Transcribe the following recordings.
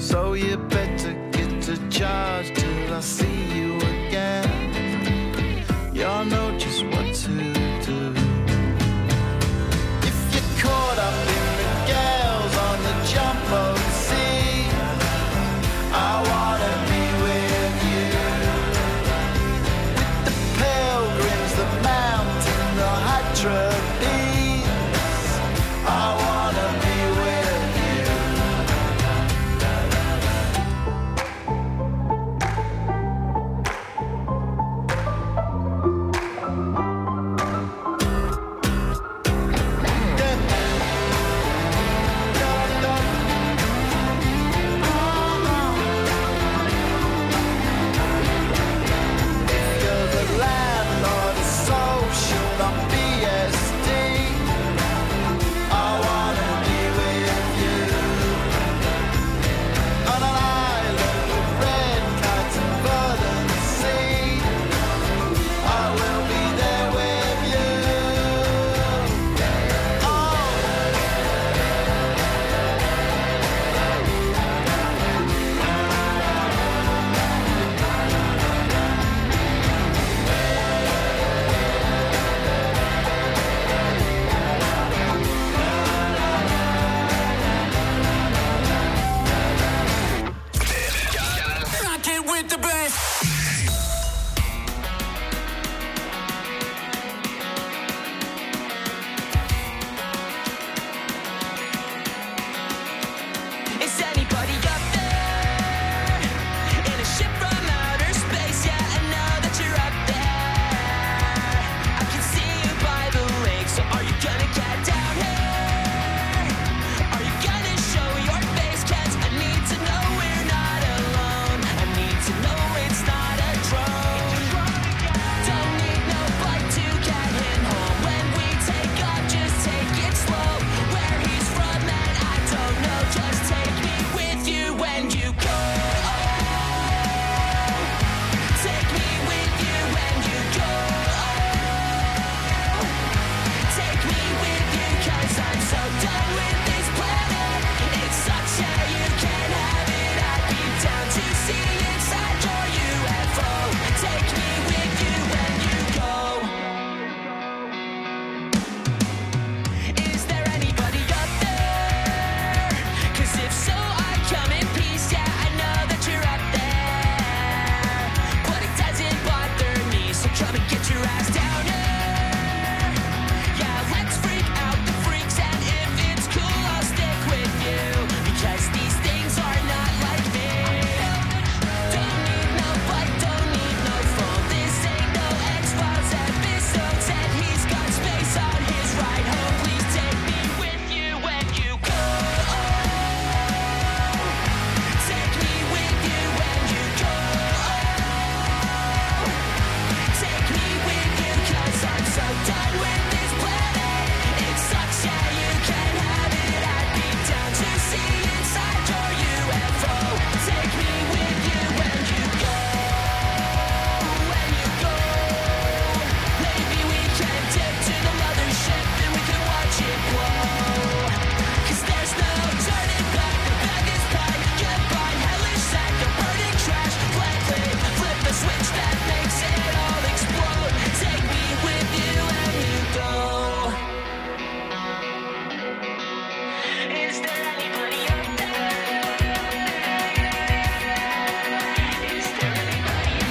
So you better get to charge till I see you again. Y'all know just what to do. If you're caught up in the gales on the jumbo sea, I wanna be with you. With the pilgrims, the mountain, the Hadra-bees, I wanna be with you. You're the landlord of social on BSD. I wanna be with you on an island with red kites and golden sea. I will be there with you. Rock it with the best. Is anybody up there in a ship from outer space? Yeah, I know that you're up there. I can see you by the lake. So are you gonna get down here? Are you gonna show your face? 'Cause I need to know we're not alone. I need to know it's not a drone. Don't need no flight to get him home. When we take off, just take it slow. Where he's from, man, I don't know. Just take me with you when you go. Take me with you when you go. Take me with you 'cause I'm so done with this planet. It sucks, yeah, you can't have it. I'd be down to see inside your UFO. Take me with you when you go. Is there anybody up there? 'Cause if so, I come in peace. Yeah, I know that you're up there, but it doesn't bother me. So come and get your ass down here. Yeah, let's freak out the freaks, and if it's cool, I'll stick with you. Because these things are not like me. Don't need no bike, don't need no phone. This ain't no X-Files episode. Said he's got space on his ride home. Please take me with you when you go. Take me with you when you go. Take me with you 'cause I'm so done with this planet. It sucks, yeah, you can't have it. I'd be down to see inside your UFO. Take me with you when you go. When you go. Maybe we can dip to the mothership and we can watch it blow. 'Cause there's no turning back. The bag is packed. Goodbye, hellish sack of burning trash. Flip the switch that makes it all explode. Take me with you when you go. Is there anybody up there? Is there anybody up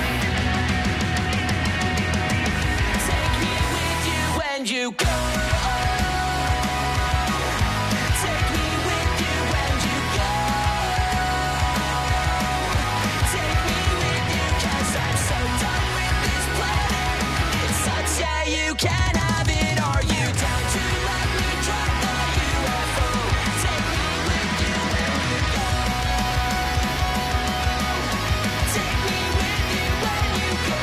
there? Take me with you when you go. Take me with you when you go. Take me with you 'cause I'm so done with this planet. It sucks, yeah, you can't have it. Are you down to let me drive the UFO? Take me with you when you go. Take me with you when you go.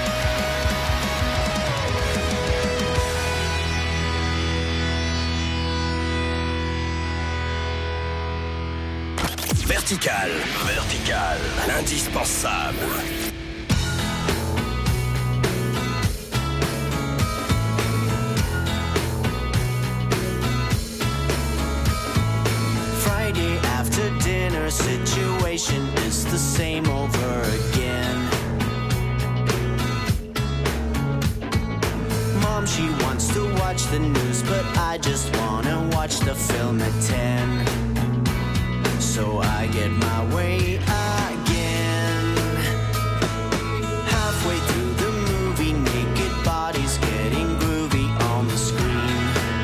Vertical. L'indispensable. Friday after dinner situation. situation is the same over again. Mom, she wants to watch the news, but I just wanna watch the film at 10. So I get my way again. Halfway through the movie, naked bodies getting groovy on the screen.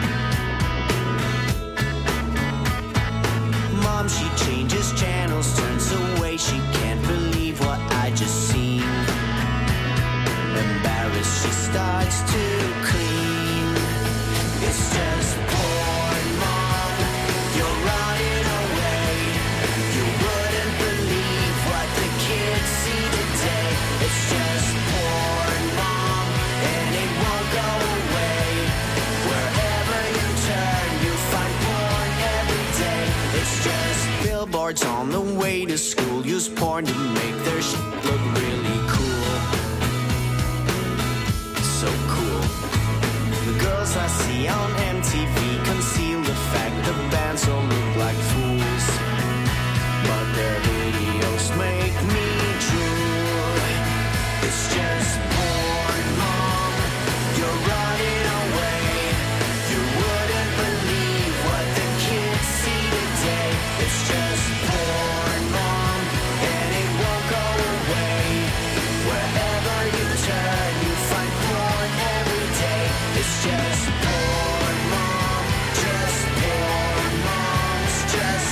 Mom, she changes channels, turns away, she can't believe what I just seen. Embarrassed, she starts to clean. It's just porn, Mom, you're running away. You wouldn't believe what the kids see today. It's just porn, Mom, and it won't go away. Wherever you turn, you find porn every day. It's just billboards on the way to school use porn to make their shit look really cool. So cool. The girls I see on MTV conceal the fact the bands all look like fools, but their videos make me drool. It's just porn, Mom, you're running away. You wouldn't believe what the kids see today. It's just porn, Mom, and it won't go away. Wherever you turn, you find porn every day. It's just porn, Mom, just porn, Mom, it's just.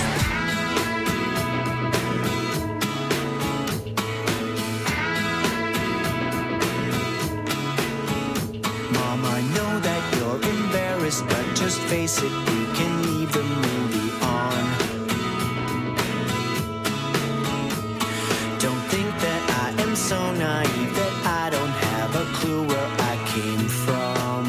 Mom, I know that you're embarrassed, but just face it, you can leave the movie on. Don't think that I am so naive that I don't have a clue where I came from.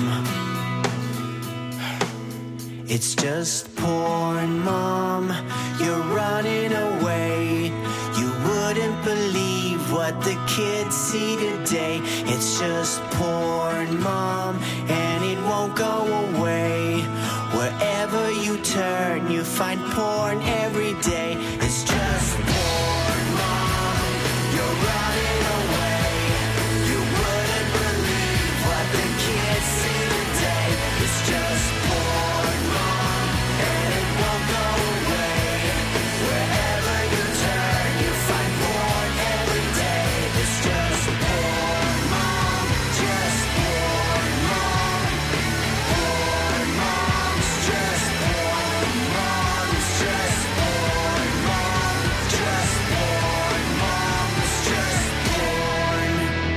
It's just porn, Mom, you're running away. You wouldn't believe what the kids see today. It's just porn, Mom, and it won't go away. Wherever you turn, you find porn every day. It's just porn, Mom, you're running away. You wouldn't believe what the kids see today. It's just porn, Mom, and it won't go away. Wherever you turn, you find porn every day. It's just porn, Mom, just porn, Mom. Porn, Mom, it's just porn, Mom, it's just porn, Mom, just porn, Mom, it's just porn.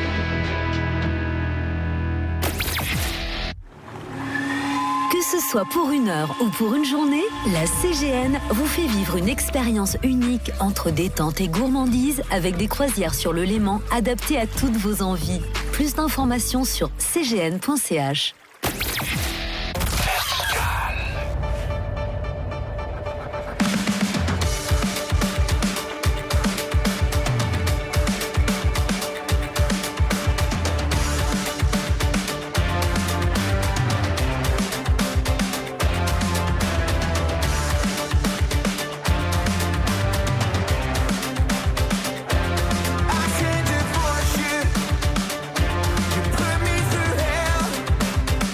Que ce soit pour une heure ou pour une journée, la CGN vous fait vivre une expérience unique entre détente et gourmandise avec des croisières sur le Léman adaptées à toutes vos envies. Plus d'informations sur cgn.ch. I can't divorce you. You put me through hell.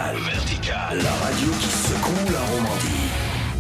Vertical. La radio qui secoue la Romandie.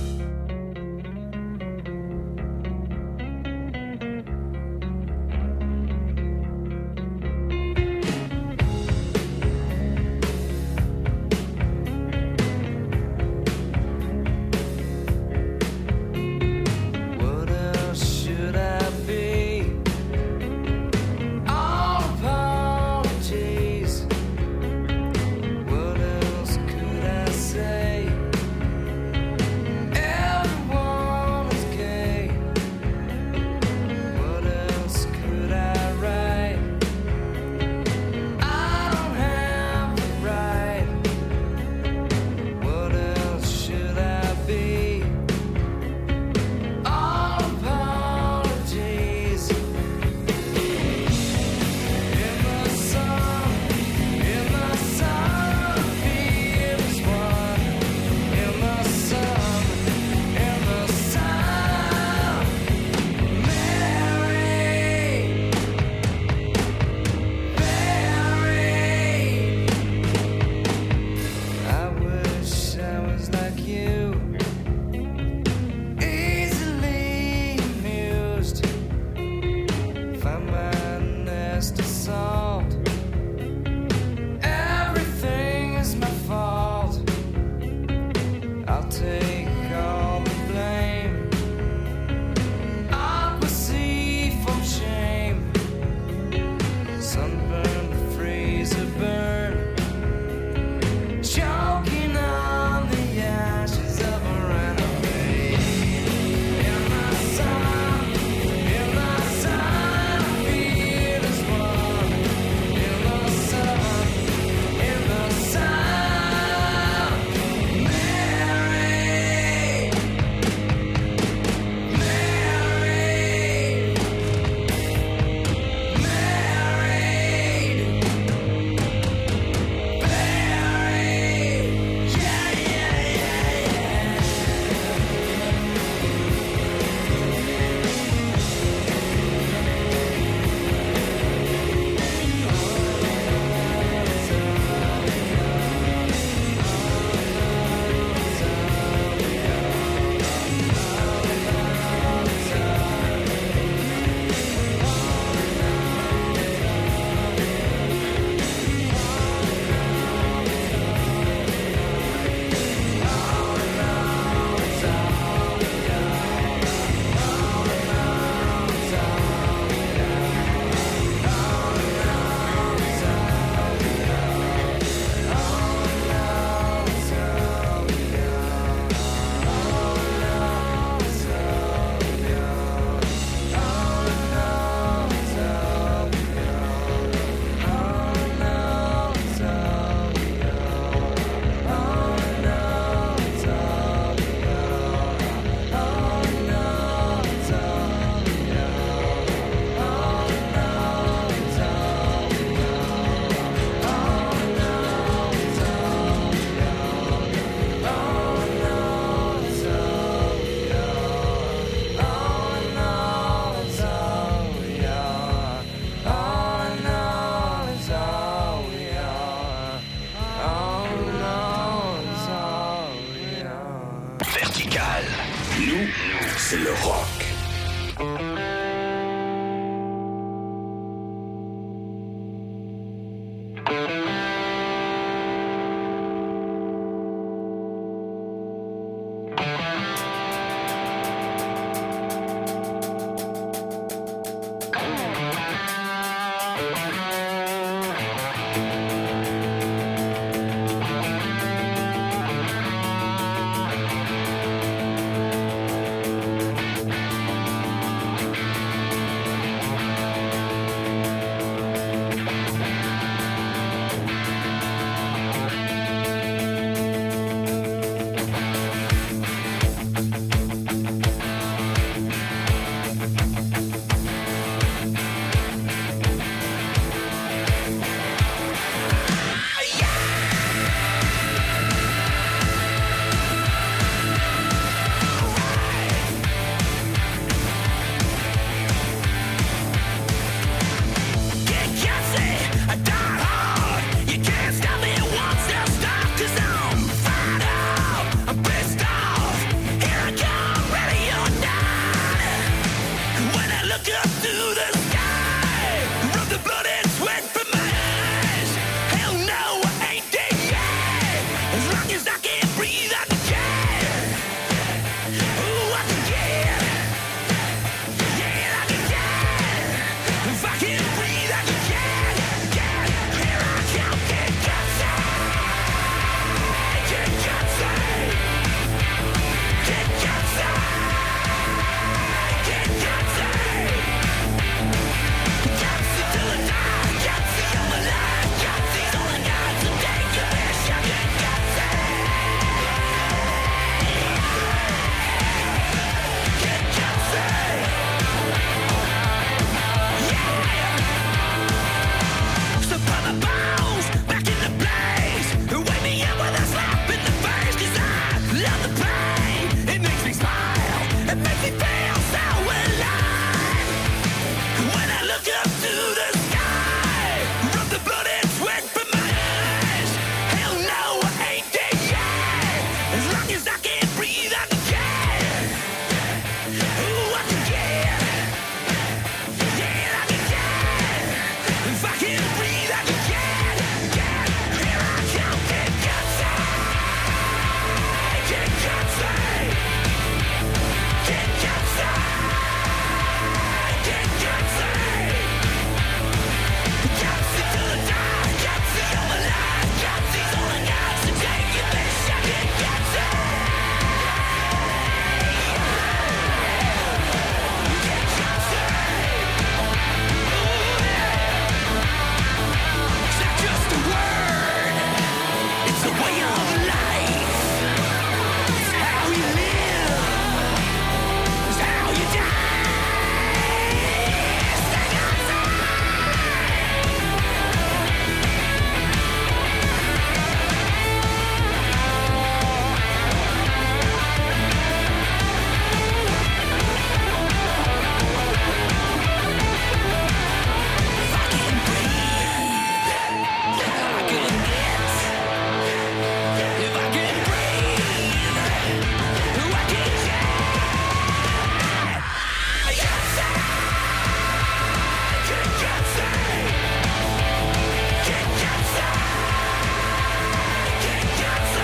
C'est le rock. long as I can breathe, I can. Ooh, I can. Yeah, I can. If I can breathe, I can. Here I come, get gutsy. Get gutsy. Get gutsy. Get gutsy. Gutsy till I die. Gutsy all my life. Gutsy's all I got. So take a wish, I get gutsy. Get gutsy. So put my bones back into place. Wake me up with a slap in the face. 'Cause I love the pain. It makes me smile. It makes me feel so alive. When I look up to the sky, rub the blood and sweat from my eyes. Hell no, I ain't dead yet. As long as I can breathe, I can. Ooh, I can get. Yeah, I can. If I can breathe, I can. Here I come, get gutsy. Get gutsy. Get gutsy. Get gutsy. Gutsy till I die. Gutsy all my life. Gutsy's all I got. So take your best shot. Get gutsy. Get gutsy. Ooh, yeah. It's not just a word. It's a way of life. It's how you live. It's how you die. Stay outside. If I can breathe, I can get. If I can breathe, I can get. Gutsy. Get gutsy. Get gutsy. Get gutsy.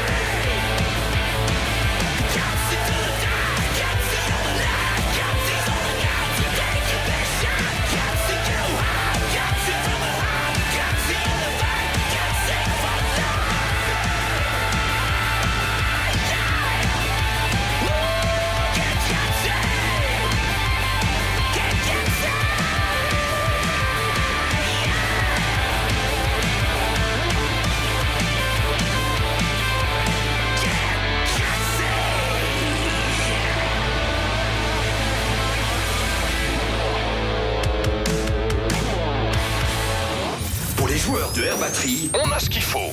Gutsy till I die. Gutsy all my life. Gutsy's all I got. So take your best shot. Gutsy go hard. Gutsy from the heart. Gutsy in the fight. Gutsy for life. Get gutsy. Get gutsy. Pour les joueurs de Air Batterie, on a ce qu'il faut.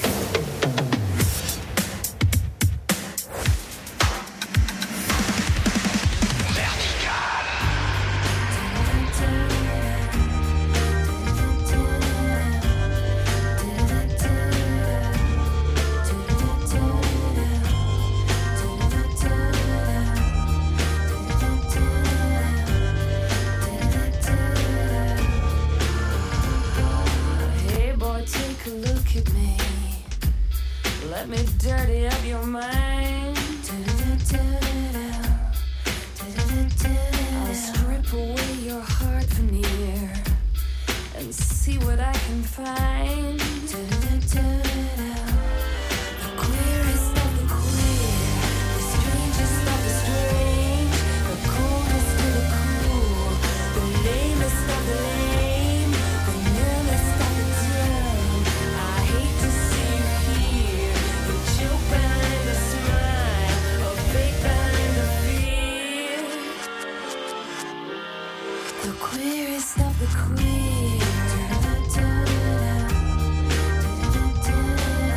Hey boy, take a look at me. Let me dirty up your mind. I'll strip away your heart veneer and see what I can find. The queerest of the queer, the strangest of the strange, the coldest of the cool, the lamest of the lame, the numbest of the dumb. I hate to see you here, the joke behind the smile, a fake behind the fear. The queerest of the queer.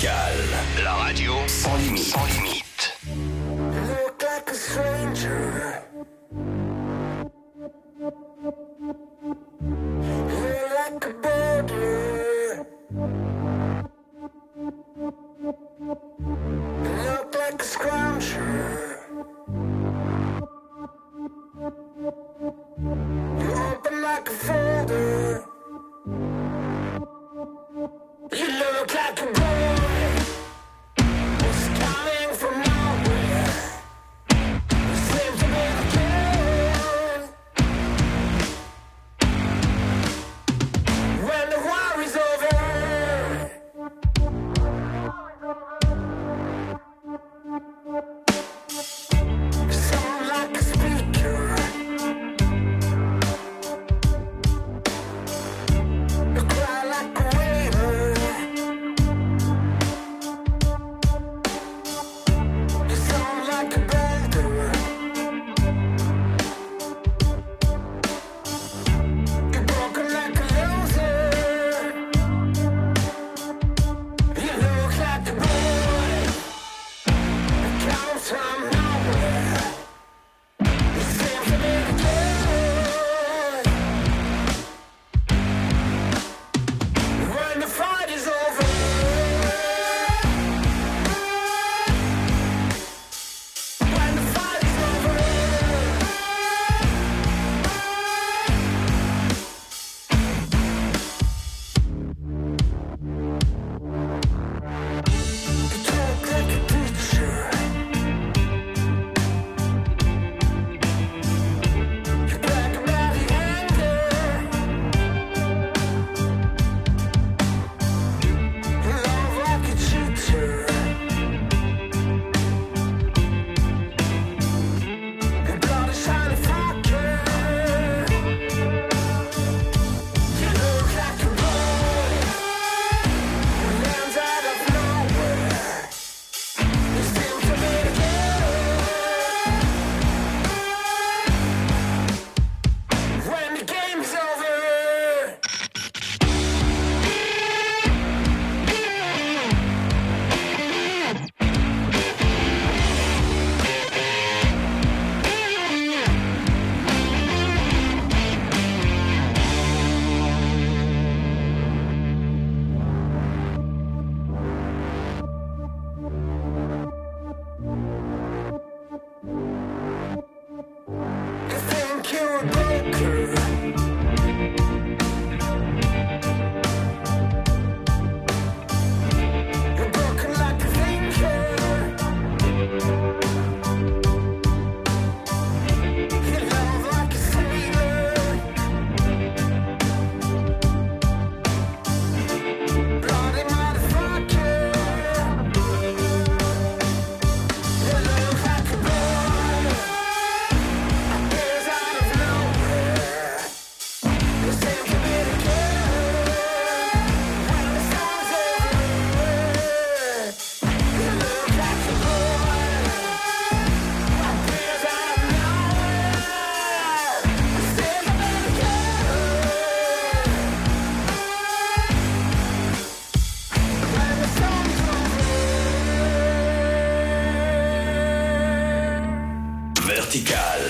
Vertical. La radio sans limite. Sans limite. Look like a stranger. You're like a border. Look like a scrounger. You open like a folder. You look like a boy who's coming from nowhere. You seem to be the kid. When the war is over, you sound like a speaker. You cry like a waiter. You sound like a boulder. You're broken like a loser. You look like a boy that comes from nowhere. You seem to be the kid. When the fight is over, when the fight is over, you talk like a preacher. You brag about the anger. You love like a cheater. Your blood is shining fire. You look like a boy who lands out of nowhere. You seem to be the kid. When the game is over. You think you're a broker. You're broken like a thinker. You love like a sailor. Bloody motherfucker. You look like a boy appears out of nowhere. You seem to be the kid. When the song's over, you look like a boy appears out of nowhere. You seem to be the kid. When the song's over. Vertical.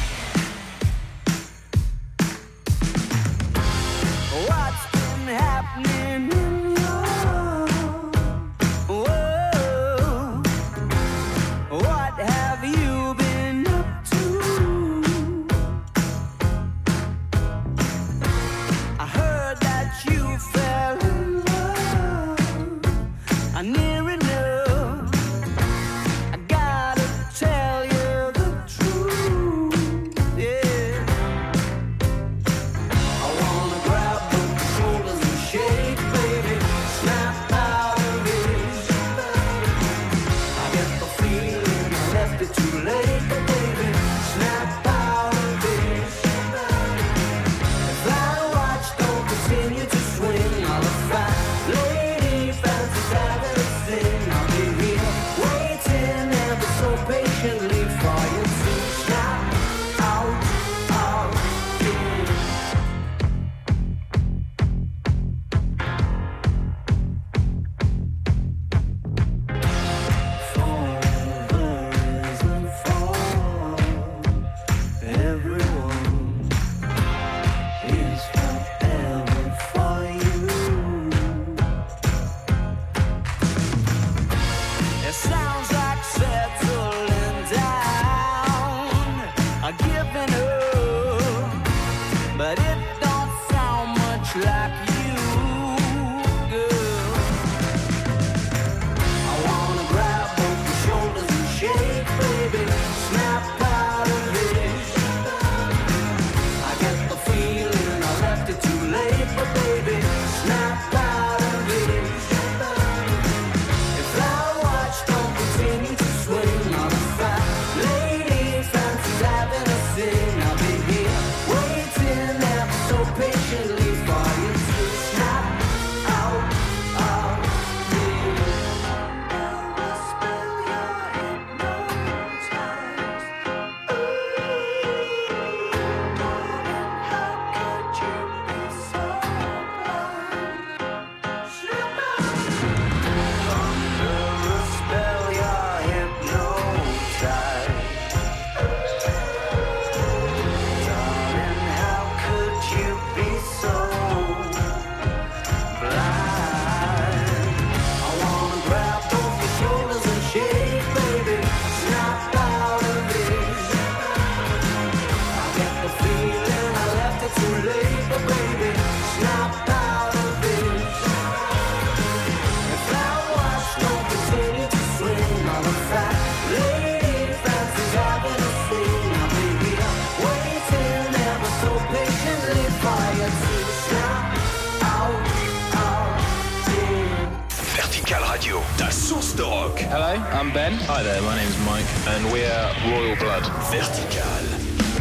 What's been happening in your world? What have you been up to? I heard that you fell in love. Near enough. I gotta tell you the truth. Vertical Radio, ta source de rock. Hello, I'm Ben. Hi there, my name's Mike, and we're Royal Blood. Vertical.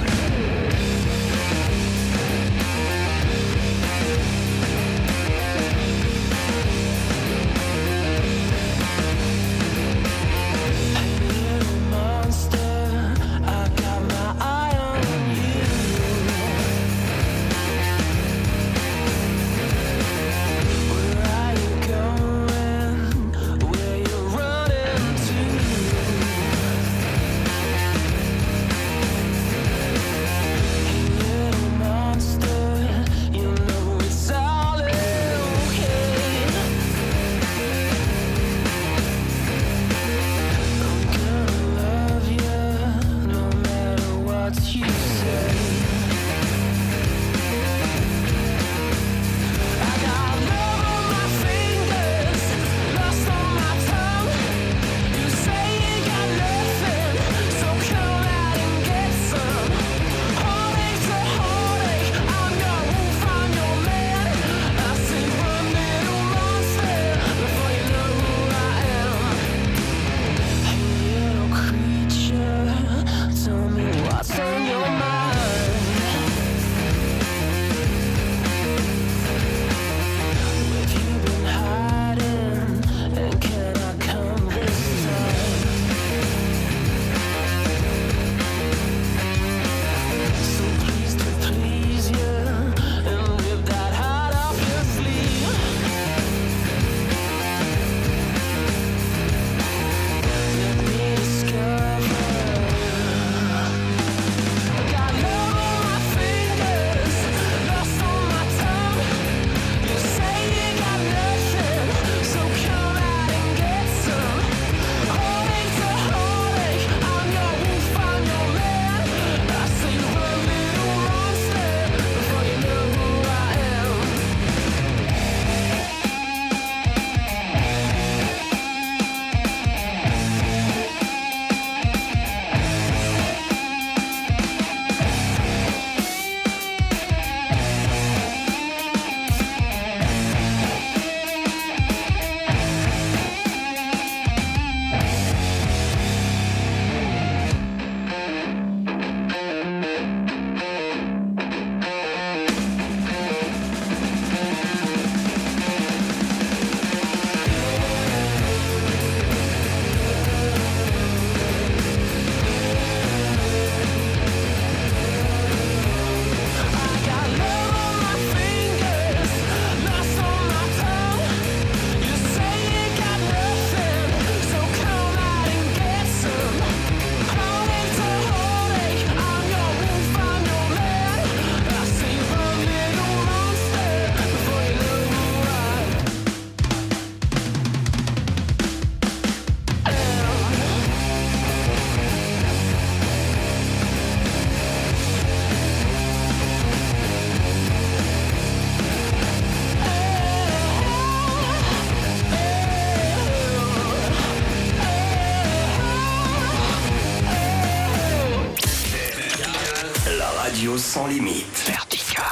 Sans limite. Vertical.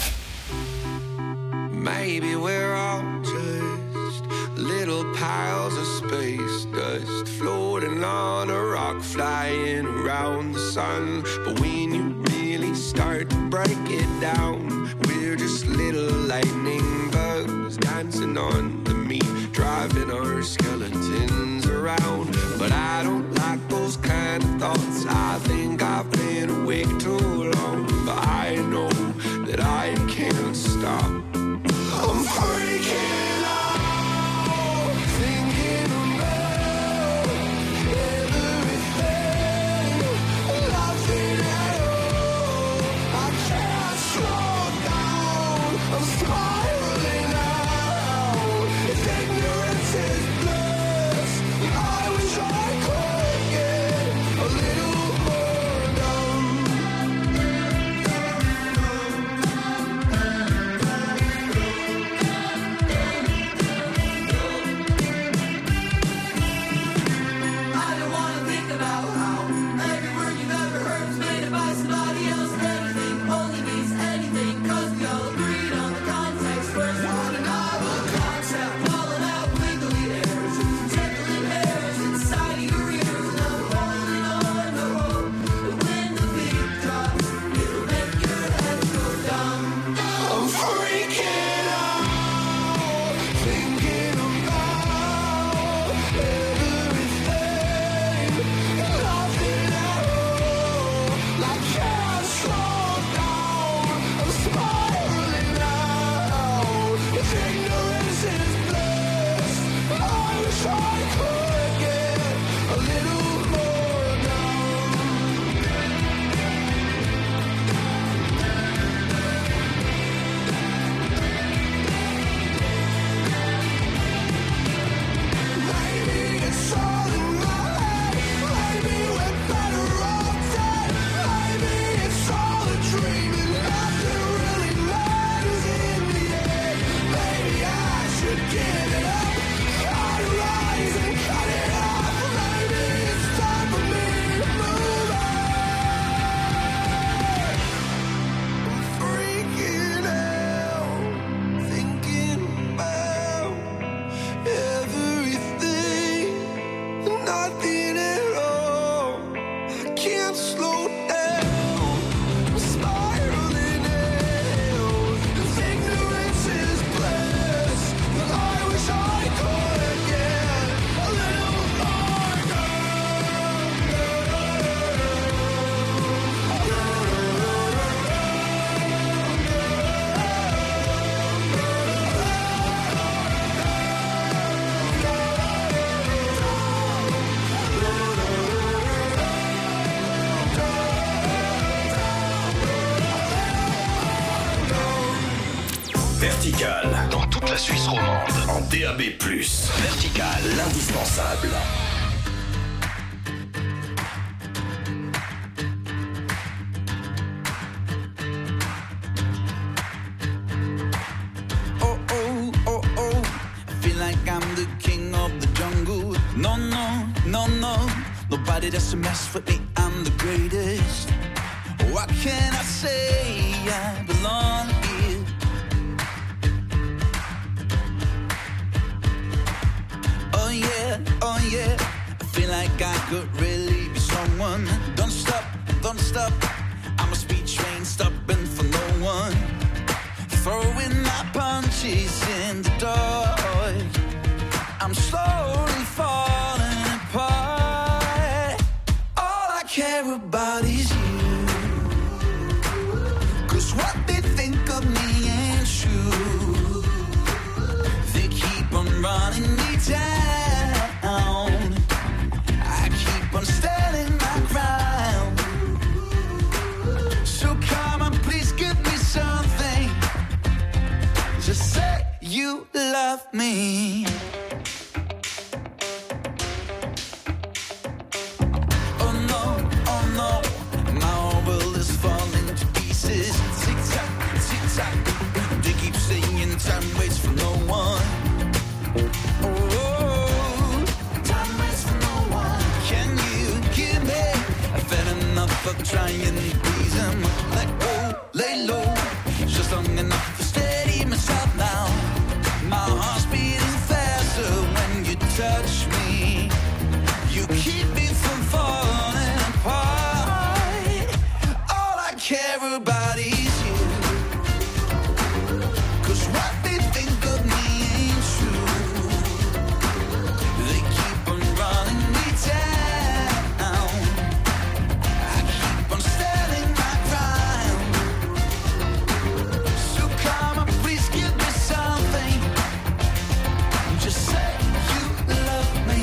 Maybe we're all just little piles of space dust floating on a rock, flying around the sun. But when you really start to break it down, we're just little lightning bugs dancing on the meat, driving our skeletons around. But I don't like those kind of thoughts. I think I've been awake too long, but I know that I can't stop. I'm freaking out, thinking about everything, nothing at all. I can't slow down, I'm spiraling out. If ignorance is bliss, I wish I could get a little more. en DAB+. Vertical, l'indispensable. Oh, oh, oh, oh. I feel like I'm the king of the jungle. No, no, no, no. Nobody does to mess with me. I'm the greatest. What can I say? I belong here. Oh yeah, oh yeah. I feel like I could really be someone. Don't stop, don't stop. I'm a speed train stopping for no one. Throwing my punches in the dark. I'm slowly falling apart. All I care about is you. 'Cause what they think of me ain't true. They keep on running me down. I keep on standing my ground. So come on, please give me something. Just say you love me. Oh no, oh no, my world is falling to pieces. Tick tock, tick tock. They keep saying time waits for no one. Oh, time waits for no one. Can you give me? I've had enough of trying to please him. Let go, lay low. Just long enough to steady myself now. My heart's beating faster when you touch me. You keep me from falling apart. All I care about is you. 'Cause what they think of me ain't true. They keep on running me down. I keep on standing my ground. So come on, please give me something. Just say you love me.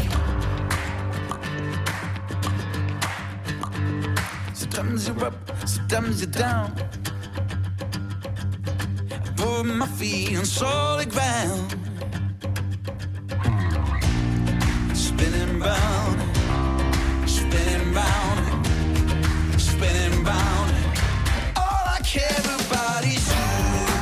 Sometimes you're up, sometimes you're down. I put my feet on solid ground. Spinning round, spinning round, spinning round. All I care about is you.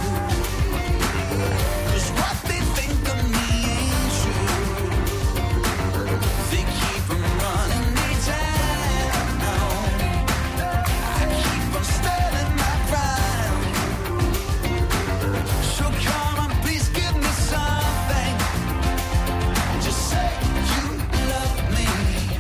'Cause what they think of me ain't true. They keep on running me down. I keep on standing my ground. So come on, please give me something. Just say you love me.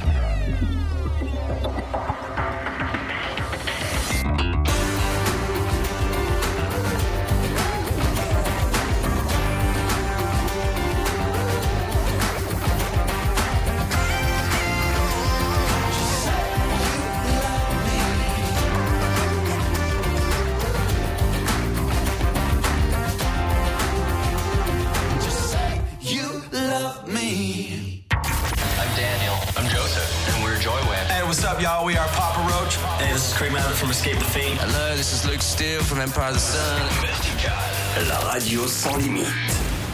Just say you love me. I'm Daniel. I'm Joseph. And we're Joywave. Hey, what's up, y'all? We are Papa Roach. Hey, this is Craig Mallett from Escape the Fate. Hello, this is Luke Steele from Empire of the Sun. Vertical, la radio sans limite.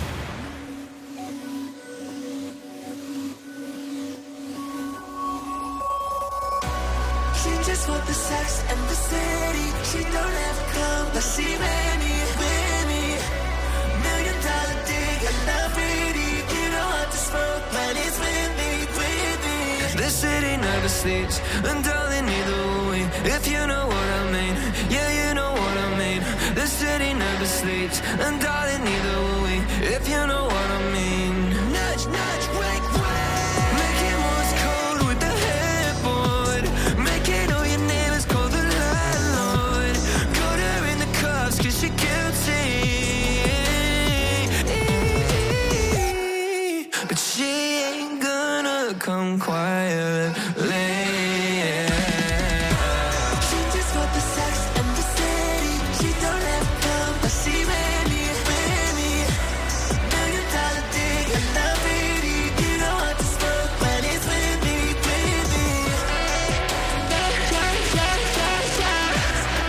She just want the sex and the city. She don't have to come, but she many, many. $1,000,000 dig and not pretty. You know what to smoke when it's with me, with me. The city never sleeps, and darling, either way. If you know what I mean, yeah, you know what I mean. The city never sleeps, and darling, either way. If you know what I mean. Nudge, nudge, wake, wake. Making what's cold with the headboard. Making all your neighbors call the landlord. Got her in the cuffs 'cause she guilty. But she ain't gonna come quietly. She just want the sex and the city. She don't have to come, but she many, many. $1,000,000 dig and not pretty. You know what to smoke when it's with me, with me.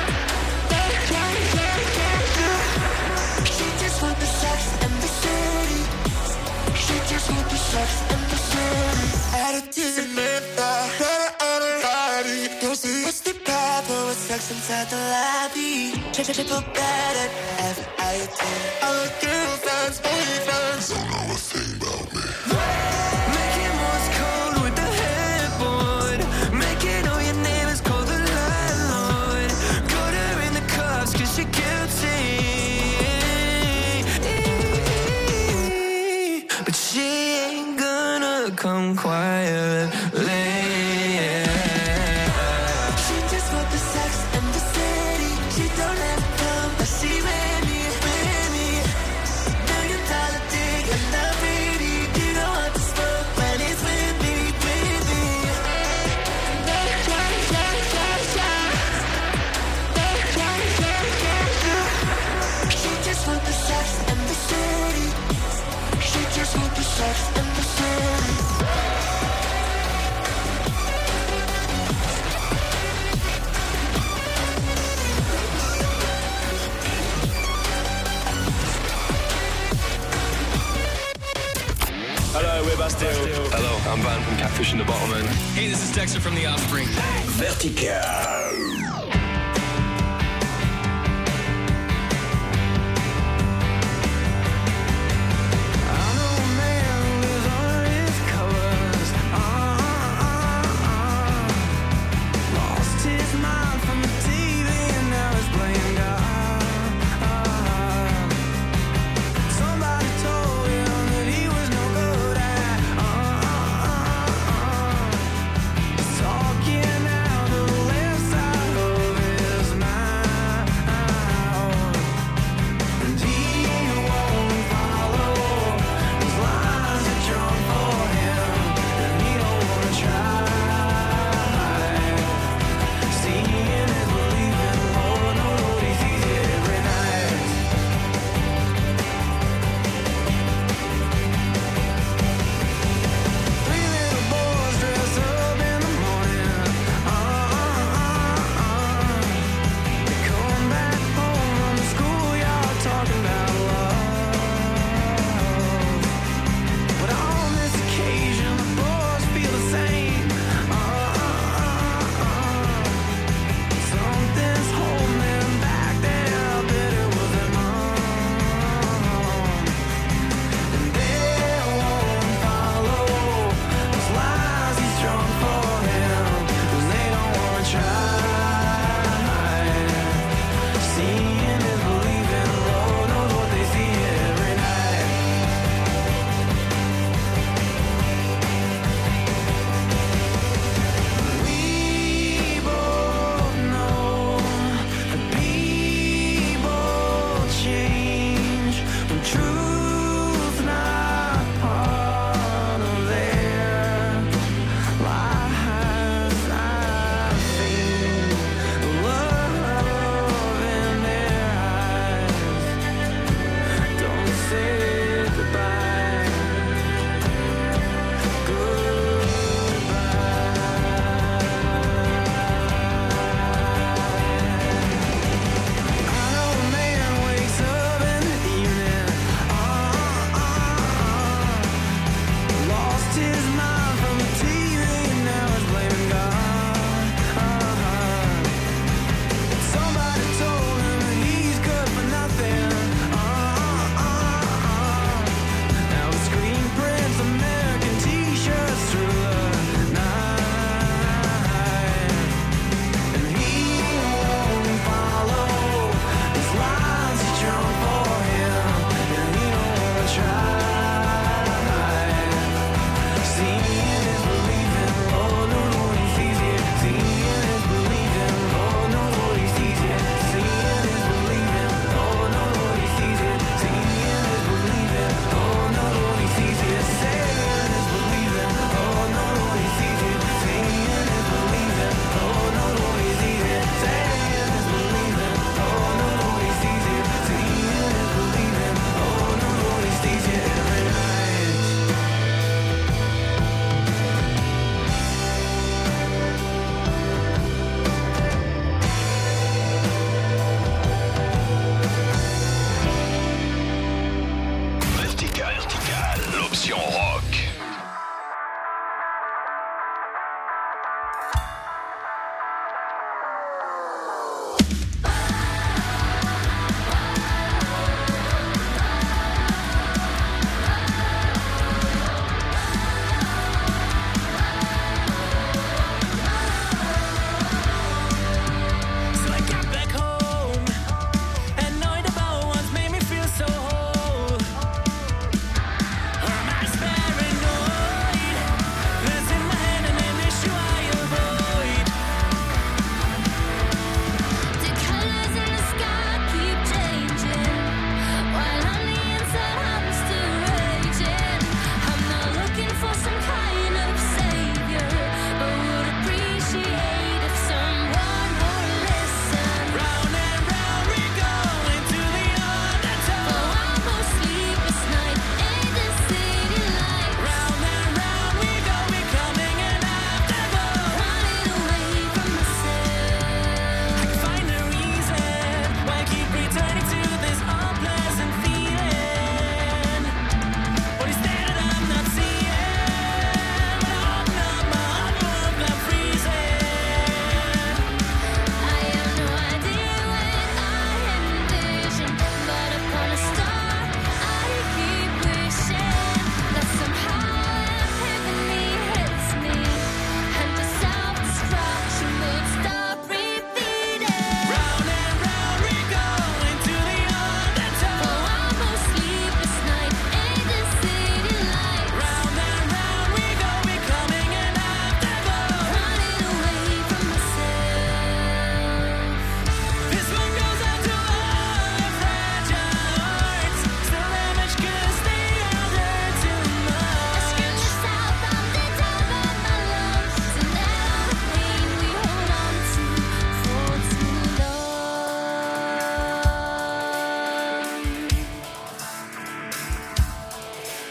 She just want the sex and the city. sex and the city. Attitude and what's the problem with sex inside the lobby? Triple bad at FIT. All the girlfriends, boyfriends don't know a thing about me. Making Morse code with the headboard. Making all your neighbors call the landlord. Got her in the cuffs cause she guilty. But she ain't gonna come quietly. She just want the sex and the city. She don't have to come, but she with me. $1 million dick and I'm pretty. You don't want to smoke when it's with me. She just want the sex and the city. She just want the sex and the city. Hello, we're Bastille. Hello, I'm Van from Catfish and the Bottlemen. Hey, this is Dexter from The Offspring. Vertical.